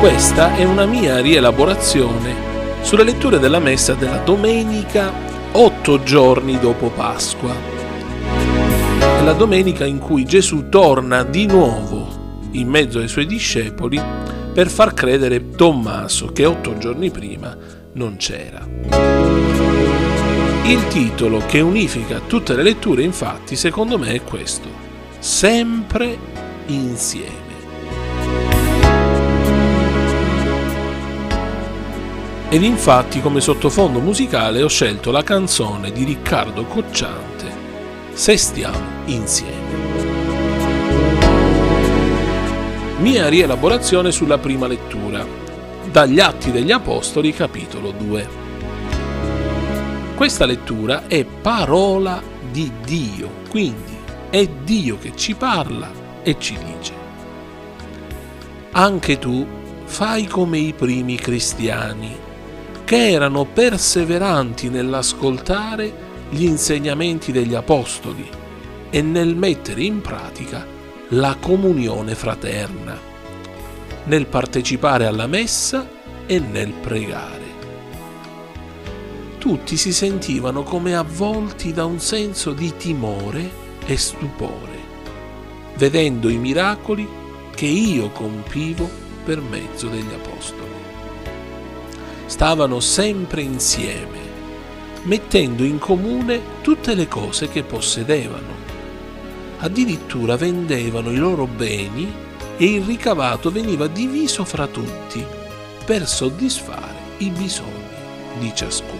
Questa è una mia rielaborazione sulle letture della messa della domenica 8 giorni dopo Pasqua. È la domenica in cui Gesù torna di nuovo in mezzo ai suoi discepoli per far credere Tommaso che 8 giorni prima non c'era. Il titolo che unifica tutte le letture, infatti, secondo me è questo: Sempre insieme. Ed infatti come sottofondo musicale ho scelto la canzone di Riccardo Cocciante, Se stiamo insieme. Mia rielaborazione sulla prima lettura, dagli Atti degli Apostoli, capitolo 2. Questa lettura è parola di Dio, quindi è Dio che ci parla e ci dice: anche tu fai come i primi cristiani, che erano perseveranti nell'ascoltare gli insegnamenti degli apostoli e nel mettere in pratica la comunione fraterna, nel partecipare alla messa e nel pregare. Tutti si sentivano come avvolti da un senso di timore e stupore, vedendo i miracoli che io compivo per mezzo degli apostoli. Stavano sempre insieme, mettendo in comune tutte le cose che possedevano. Addirittura vendevano i loro beni e il ricavato veniva diviso fra tutti per soddisfare i bisogni di ciascuno.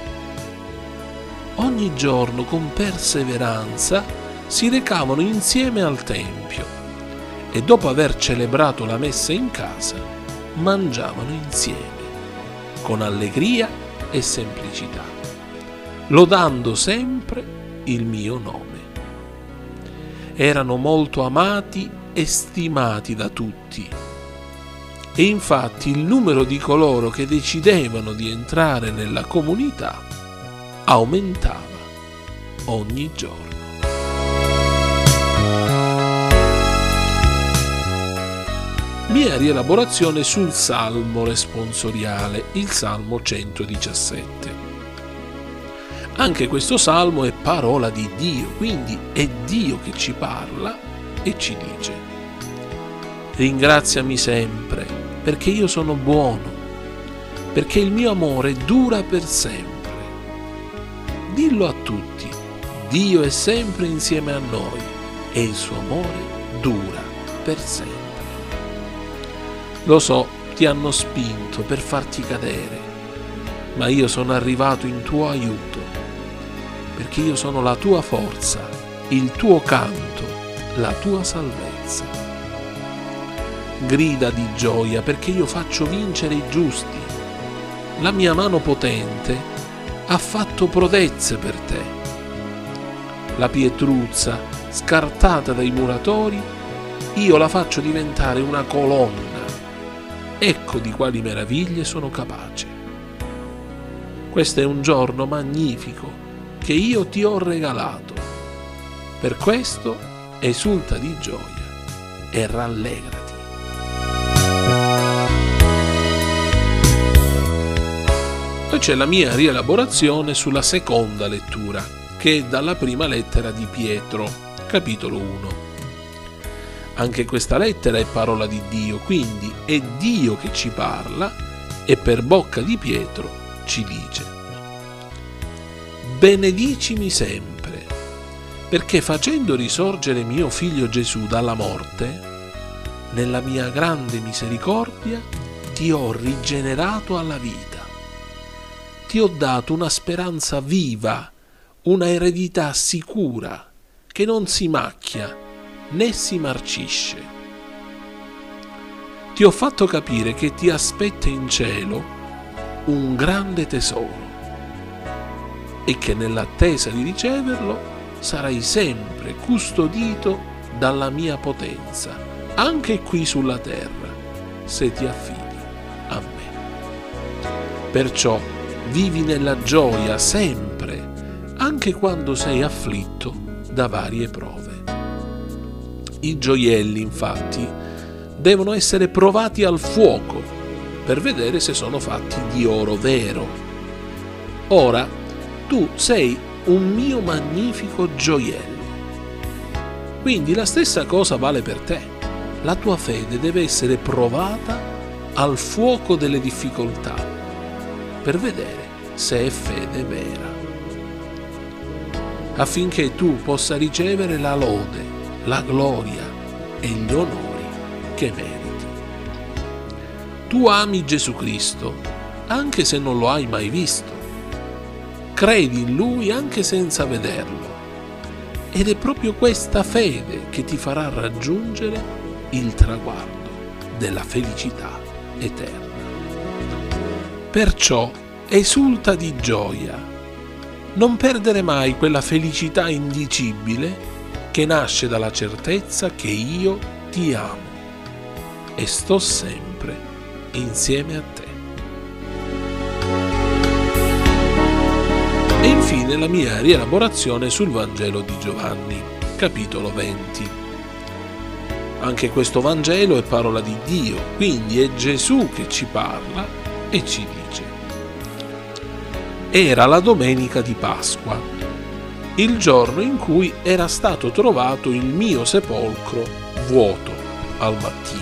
Ogni giorno con perseveranza si recavano insieme al Tempio e dopo aver celebrato la messa in casa mangiavano insieme con allegria e semplicità, lodando sempre il mio nome. Erano molto amati e stimati da tutti, e infatti il numero di coloro che decidevano di entrare nella comunità aumentava ogni giorno. Mia rielaborazione sul Salmo responsoriale, il Salmo 117. Anche questo Salmo è parola di Dio, quindi è Dio che ci parla e ci dice: ringraziami sempre, perché io sono buono, perché il mio amore dura per sempre. Dillo a tutti: Dio è sempre insieme a noi e il suo amore dura per sempre. Lo so, ti hanno spinto per farti cadere, ma io sono arrivato in tuo aiuto, perché io sono la tua forza, il tuo canto, la tua salvezza. Grida di gioia, perché io faccio vincere i giusti. La mia mano potente ha fatto prodezze per te. La pietruzza, scartata dai muratori, io la faccio diventare una colonna. Ecco di quali meraviglie sono capace. Questo è un giorno magnifico che io ti ho regalato. Per questo esulta di gioia e rallegrati. Poi c'è la mia rielaborazione sulla seconda lettura, che è dalla prima lettera di Pietro, capitolo 1. Anche questa lettera è parola di Dio, quindi è Dio che ci parla e per bocca di Pietro ci dice: benedicimi sempre, perché facendo risorgere mio figlio Gesù dalla morte, nella mia grande misericordia ti ho rigenerato alla vita. Ti ho dato una speranza viva, una eredità sicura, che non si macchia né si marcisce. Ti ho fatto capire che ti aspetta in cielo un grande tesoro e che nell'attesa di riceverlo sarai sempre custodito dalla mia potenza, anche qui sulla terra, se ti affidi a me. Perciò vivi nella gioia sempre, anche quando sei afflitto da varie prove. I gioielli, infatti, devono essere provati al fuoco per vedere se sono fatti di oro vero. Ora, tu sei un mio magnifico gioiello. Quindi la stessa cosa vale per te. La tua fede deve essere provata al fuoco delle difficoltà per vedere se è fede vera, affinché tu possa ricevere la lode, la gloria e gli onori che meriti. Tu ami Gesù Cristo anche se non lo hai mai visto. Credi in Lui anche senza vederlo. Ed è proprio questa fede che ti farà raggiungere il traguardo della felicità eterna. Perciò esulta di gioia. Non perdere mai quella felicità indicibile che nasce dalla certezza che io ti amo e sto sempre insieme a te. E infine la mia rielaborazione sul Vangelo di Giovanni, capitolo 20. Anche questo Vangelo è parola di Dio, quindi è Gesù che ci parla e ci dice: era la domenica di Pasqua, il giorno in cui era stato trovato il mio sepolcro vuoto al mattino.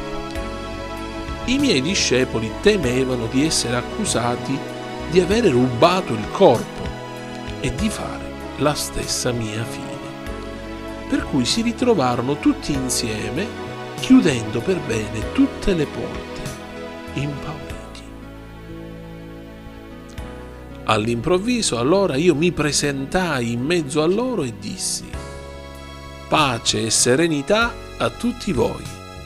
I miei discepoli temevano di essere accusati di avere rubato il corpo e di fare la stessa mia fine. Per cui si ritrovarono tutti insieme, chiudendo per bene tutte le porte, impauriti. All'improvviso allora io mi presentai in mezzo a loro e dissi: pace e serenità a tutti voi.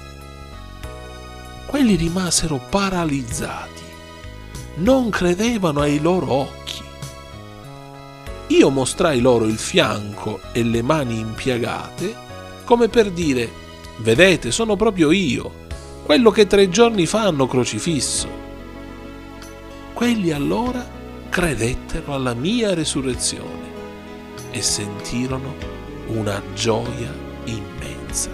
Quelli rimasero paralizzati, non credevano ai loro occhi. Io mostrai loro il fianco e le mani impiegate, come per dire: vedete, sono proprio io, quello che 3 giorni fa hanno crocifisso. Quelli allora credettero alla mia resurrezione e sentirono una gioia immensa.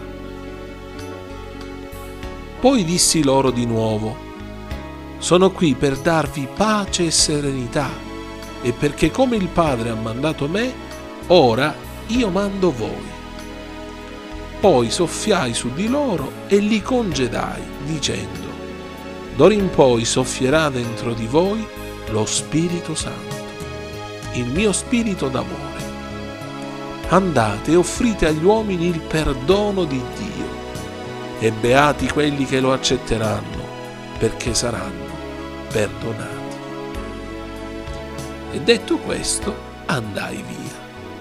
Poi dissi loro di nuovo: sono qui per darvi pace e serenità, e perché come il Padre ha mandato me, ora io mando voi. Poi soffiai su di loro e li congedai, dicendo: d'ora in poi soffierà dentro di voi lo Spirito Santo, il mio spirito d'amore. Andate e offrite agli uomini il perdono di Dio, e beati quelli che lo accetteranno, perché saranno perdonati. E detto questo, andai via.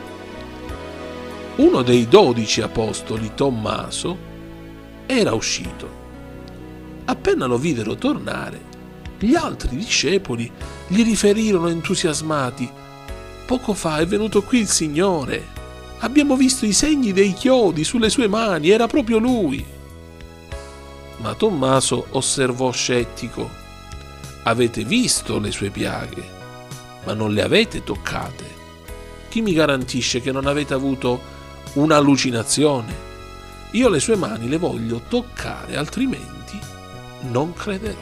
Uno dei 12 apostoli, Tommaso, era uscito. Appena lo videro tornare, gli altri discepoli gli riferirono entusiasmati: poco fa è venuto qui il Signore. Abbiamo visto i segni dei chiodi sulle sue mani, era proprio Lui. Ma Tommaso osservò scettico: avete visto le sue piaghe, ma non le avete toccate. Chi mi garantisce che non avete avuto un'allucinazione? Io le sue mani le voglio toccare, altrimenti non crederò.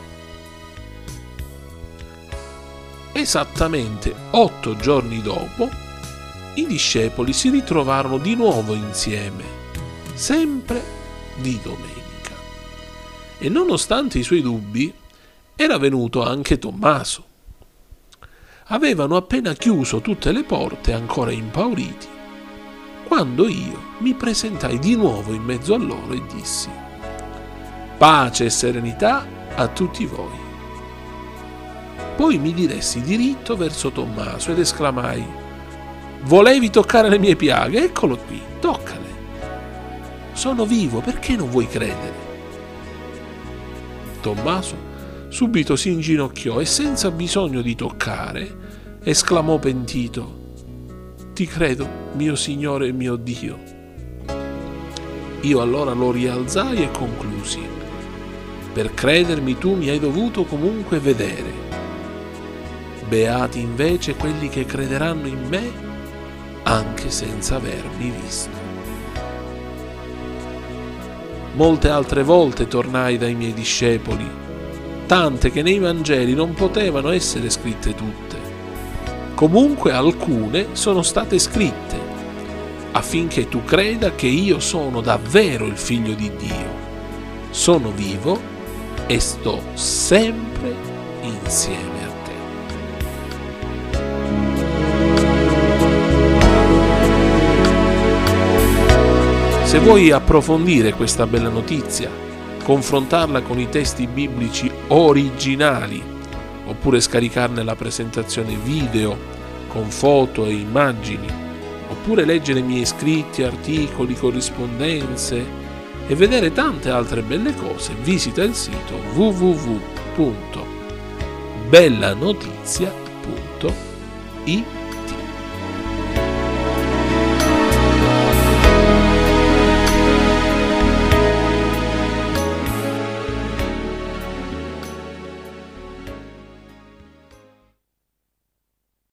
Esattamente 8 giorni dopo, i discepoli si ritrovarono di nuovo insieme, sempre di domenica. E nonostante i suoi dubbi, era venuto anche Tommaso. Avevano appena chiuso tutte le porte, ancora impauriti, quando io mi presentai di nuovo in mezzo a loro e dissi: pace e serenità a tutti voi. Poi mi diressi diritto verso Tommaso ed esclamai: volevi toccare le mie piaghe? Eccolo qui, toccale. Sono vivo, perché non vuoi credere? Tommaso subito si inginocchiò e senza bisogno di toccare esclamò pentito: ti credo, mio Signore e mio Dio. Io allora lo rialzai e conclusi: per credermi tu mi hai dovuto comunque vedere. Beati invece quelli che crederanno in me anche senza avermi visto. Molte altre volte tornai dai miei discepoli, tante che nei Vangeli non potevano essere scritte tutte. Comunque alcune sono state scritte, affinché tu creda che io sono davvero il Figlio di Dio. Sono vivo e sto sempre insieme a te. Se vuoi approfondire questa bella notizia, confrontarla con i testi biblici originali, oppure scaricarne la presentazione video con foto e immagini, oppure leggere i miei scritti, articoli, corrispondenze e vedere tante altre belle cose, visita il sito www.bellanotizia.it.